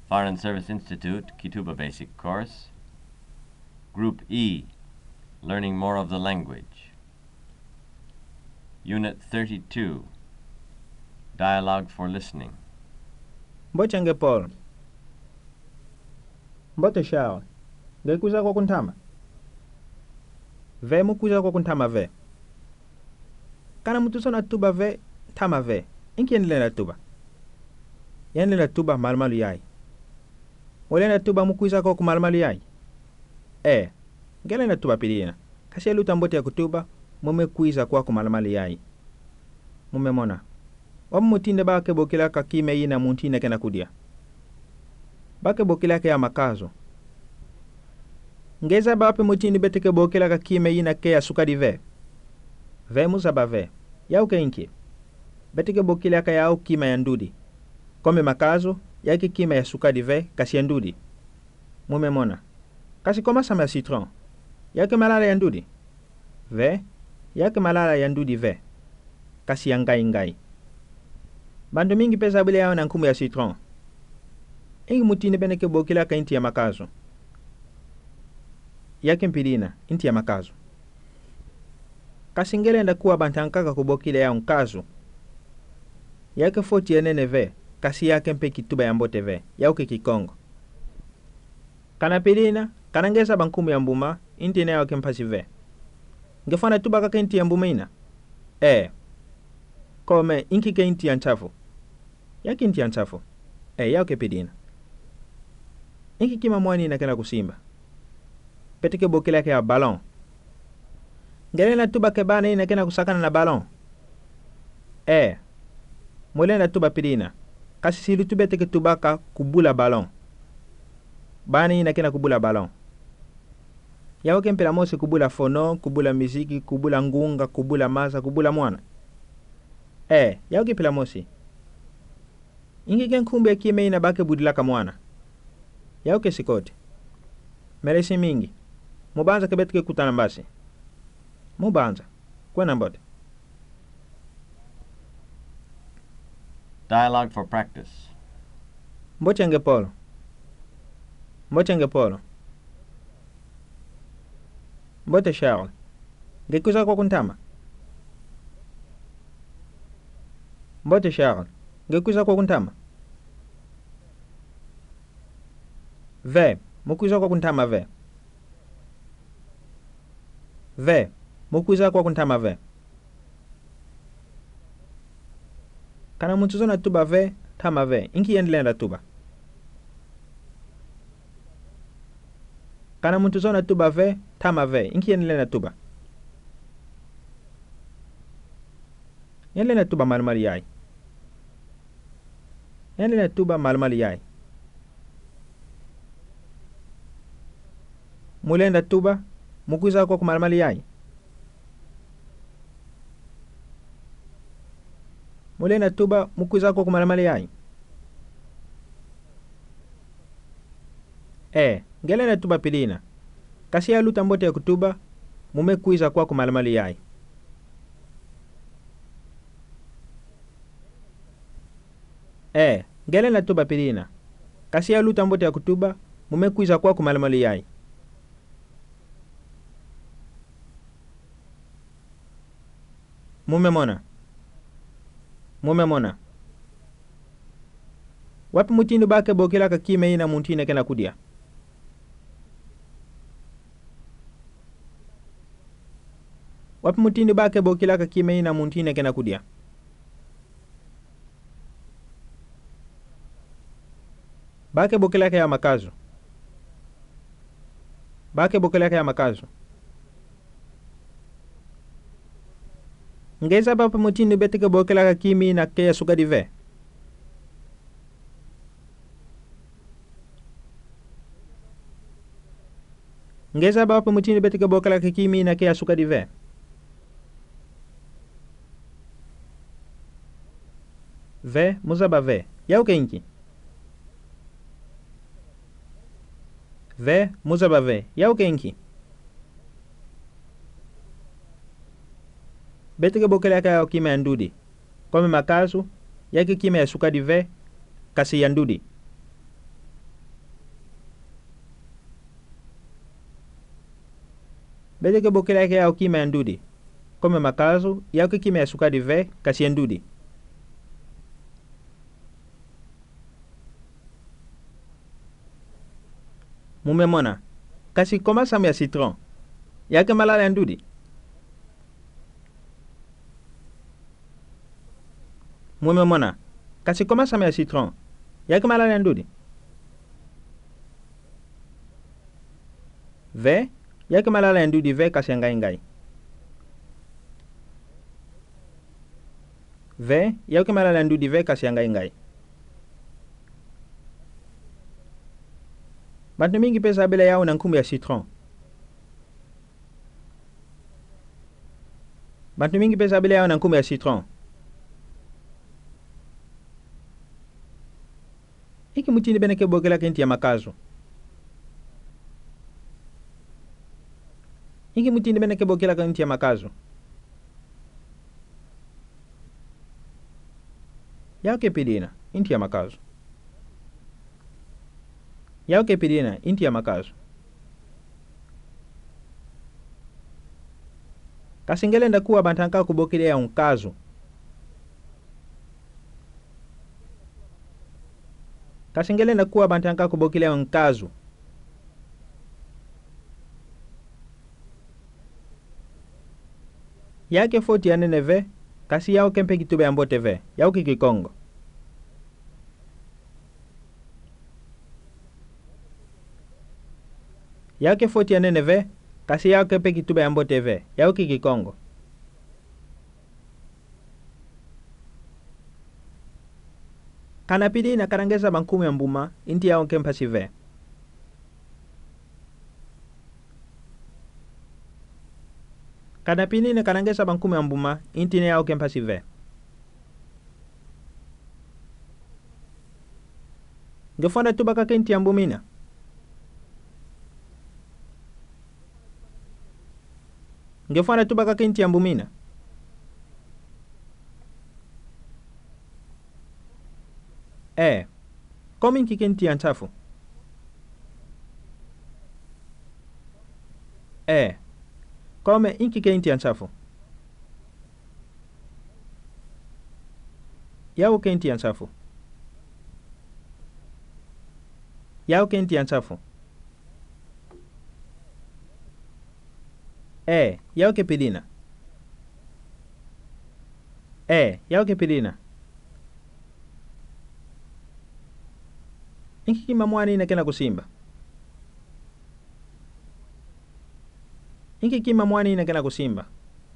Foreign Service Institute, Kituba Basic Course. Group E, Learning More of the Language. Unit 32, Dialogue for Listening. Mbochange Paul. Mbote Charles. Ngekuza kwa kuntama. Ve mukuza kwa kuntama ve. Kana mtu sona tuba ve tama ve. Inki yenile na tuba. Yenile na tuba malmalu yai. Wale na tuba mukuza kwa kumalmalu yai. Ngele na tuba pilina. Kasi luta mbote ya kutuba mume kuiza kwa kumalmalu yai. Mume mona. Wamu mutinde bake bokila kakime yina muntine kena kudia. Bake bokila ke ya makazo. Ngeza bape mutinde beteke bokila kakime yina ke ya sukadi ve. Ve musaba ve. Yau ke inki. Beteke bokila ka yau kima ya ndudi. Kome makazo, yaki kima ya sukadi ve kasi ya ndudi. Mume mona. Kasi koma sama ya citron. Yaki malala ya ndudi. Ve, yaki malala ya ndudi ve. Kasi ya ngai ngai. Bandu mingi pesa bile yao na nkumu ya citron. Ingi mutine beneke bokila ka inti ya makazo. Yake mpilina, inti ya makazo. Kasi ngele nda kuwa bantankaka kubokile ya nkazo. Yake foti ya nene ve, kasi yake mpe kituba ya mbote ve, yauke kikongo. Kana pilina, kana ngeza bankumu ya mbuma, inti na yauke mpasi ve. Ngefana tuba kaka inti ya mbuma ina? Kome inki ke inti ya nchafu. Yaki inti ya nchafu? Yauke pilina. Inki kima mwani ina kena kusimba. Petike bokila ke ya balon. Ngele na tuba kebane ina kena kusakana na balon. Mwele na tuba pilina. Kasi sili tube teke tubaka kubula balon. Bane ina kena kubula balon. Yauke mpela mose kubula fono, kubula miziki, kubula ngunga, kubula maza, kubula mwana. Yauke pila mose. Ingi gen kumbe ya kime ina bake budilaka mwana. Yauke sikote. Meresi mingi. Mubanza kebetike kutana mbasi. Mubanza. Kwena mbote. Dialogue for Practice. Mbochange Polo. Mbochange Polo. Mbote Charles. Ngekuza kwa kuntama. Mbote Charles. Ngekuza kwa kuntama. Ve. Mukuza kwa kuntama ve. Ve. Mukuza kwa kuntama ve. Kana mtu na tuba ve, tama ve. Inki yendele na tuba. Kana mtu na tuba ve, tama ve. Inki yendele na tuba. Yendele na tuba malmali yai. Yendele na tuba malmali yai. Mulenda tuba, mukuza kwa kumalmali yai. Mulenda tuba, mukuza kwa kumalmali yai. Ngele na tuba pilina. Kasi ya luta mbote ya kutuba, mume kuiza kwa kumalmali yai. Ngele na tuba pilina. Kasi ya luta mbote ya kutuba, mume kuiza kwa kumalmali yai. Mume mona. Mume mona. Wapi mutinu bake bokila kakime ina muntine kena kudia. Wapi mutinu bake bokila kakime ina muntine kena kudia. Bake bokila ke ya makazo. Bake bokila ke ya makazo. Ngeza bapa mutinu betike bokila kakimi na ke ya sukadi ve. Ngeza bapa mutinu betike bokila kakimi na ke ya sukadi ve. Ve, muzaba ve. Yauke inki. Ve, muzaba ve. Yauke inki. Betike bokila ka ya kima ya ndudi. Kome makazu, yaki kima ya sukadi ve, kasi ya ndudi. bete ke bokile yake yao kima ya ndudi kome makazo yao ke kima ya sukari ve kasi ya ndudi. Mumemona kasi koma samu ya citron yake malala ya ndudi. Mumemona kasi koma samu ya citron yake malala ya ndudi. Ve yake malala ya ndudi ve kasi ya ngai. Ve yake malala ya ndudi ve kasi ya ngai. Bantu mingi pesa bila yao na nkumbu ya citron. Bantu mingi pesa bila yao na nkumbu ya citron. Iki mutini bene ke bokela kenti ya makazo. Iki mutini bene ke bokela kenti ya makazo. Yao ke pidina inti ya makazo. Yao ke pidina inti ya makazo. Kasingelenda kuwa bantanka kubokile ya unkazo. Kasingelenda kuwa bantanka kubokile ya unkazo. Yake foti ya nene ve kasi yao kempe kitube ya mbote ve yao kikikongo. Yake foti ya nene ve kasi yao kempe kitube ya mbote ve yao kikikongo. Kanapidi na karangeza bankumu ya mbuma inti yao kempa sive. Kanapini na karangeza bankumu ya mbuma inti yao kempa sive. Ngefonda tubaka kenti ya mbumina. Ngefonda tubaka kenti ya mbumina. Komi nki kenti ya nchafu. Kome inki kenti ya nchafu. Yao kenti ya nchafu. Yao kenti ya nchafu. Yao kepidina. Yao kepidina. Inki kima mwani inakena kusimba. Inki kima mwani inakena kusimba.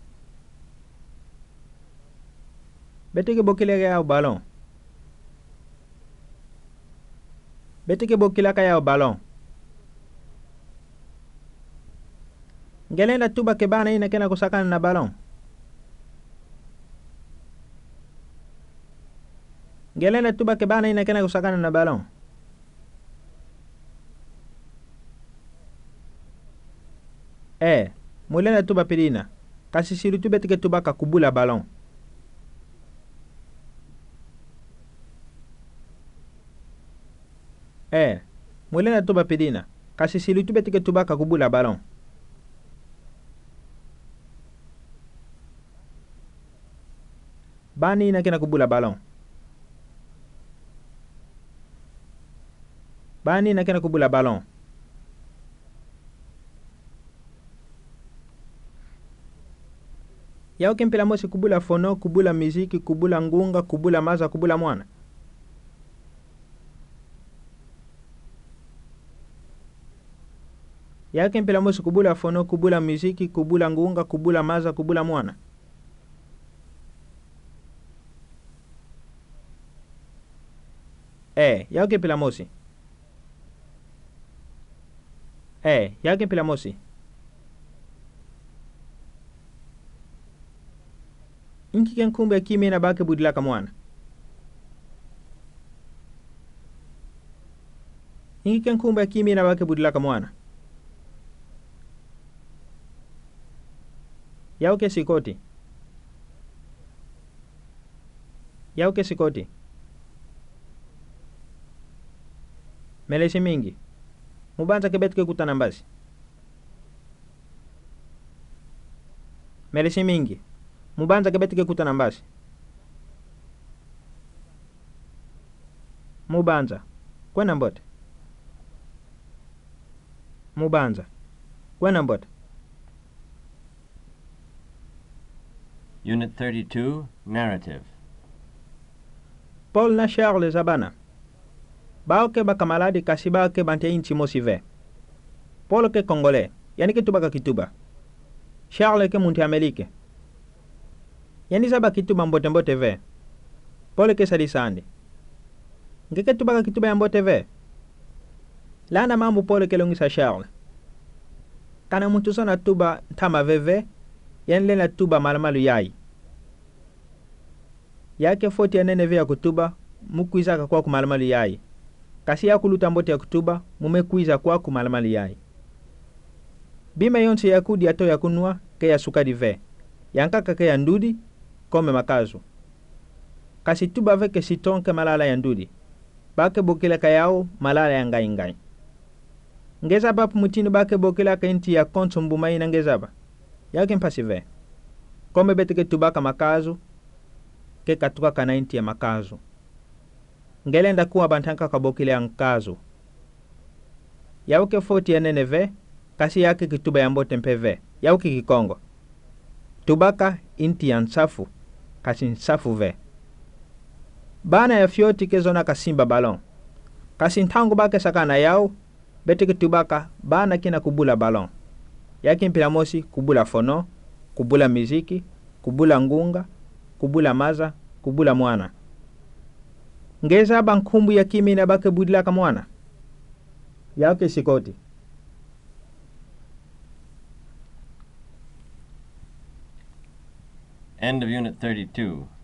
Beteke bokile yao balon. Beteke bokile yao balon. Ngelenda tuba kebana inakena kusakana na balon. Ngelenda tuba kebana inakena kusakana na balon. Mulenda tuba pirina. Kasi siru tube tike tuba kakubula balon. Mulenda tuba pirina. Kasi siru tube tike tuba kakubula balon. Bani inakena kubula balon. Bani inakena kubula balon. Yao kempela mosi kubula fono, kubula miziki, kubula ngunga, kubula maza, kubula mwana. Yao kempela mosi kubula fono, kubula miziki, kubula ngunga, kubula maza, kubula mwana. Yao kempela mosi. Yao kempela mosi. Inki ken kumbe ya kimi na bake budilaka mwana. Inki ken kumbe ya kimi na bake budilaka mwana. Yao ke sikoti. Yao ke sikoti. Melesi mingi. Mubanza kebet ke kutanambasi. melesi mingi mubanza ke betike kutana mbasi mubanza kwena mbote mubanza kwena mbote. Unit 32, Narrative. Paul na Charles abana bao ke bakamaladi kasi bao ke bante inchi mosi ve. Paul ke Congolais yani ke tuba ka kituba. Charles ke munti Amerike yani zaba kituba mbote mbote ve. Paul ke sadisande ngeke tuba ka kituba ya mbote ve. Lana mambo Paul ke longisa Charles kana muntu sona tuba tama veve yani lena tuba malamalu yai yake foti ya nene vya kutuba mukwiza kwa kumalamalu yai kasi ya kuluta mbote ya kutuba mumekwiza kwa kumalamalu yai bima yonse ya kudi ato ya kunua ke ya sukadi ve yankaka ke ya ndudi kome makazu kasi tuba veke sitonke malala ya ndudi bake bokila kayao malala ya ngai ngai ngeza bapu mutini bake bokila ka inti ya konso mbumai na ngezaba yake mpasi ve kome betike tubaka makazu ke katuka kana inti ya makazu ngelenda kuwa bantanka kabokile ya nkazu yauke foti ya nene ve kasi yake kituba ya mbote mpeve yauke kikongo tubaka inti ya nsafu kasi nsafu ve bana ya fioti kezona kasimba balon kasi ntangu bake sakana yau betike tubaka bana kina kubula balon yake mpila mosi kubula fono kubula miziki kubula ngunga kubula maza kubula mwana ngeza bankumbu ya kimi na bake budila ka mwana yake sikoti. End of Unit 32.